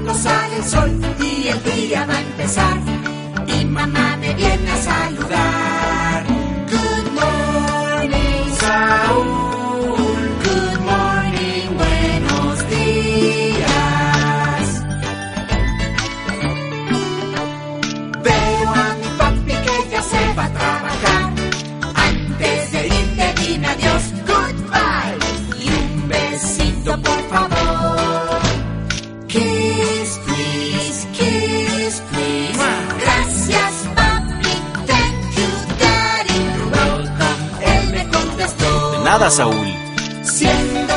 cuando sale el sol y el día va a empezar. Y mamá me viene a saludar. Good morning, Saúl. Good morning, buenos días. Veo a mi papi que ya se va a trabajar. Antes de irte dime adiós, goodbye. Y un besito por favor. Kiss, please, kiss, please. Gracias, papi, thank you, daddy. You're welcome, él me contestó. De nada, Saúl. Siendo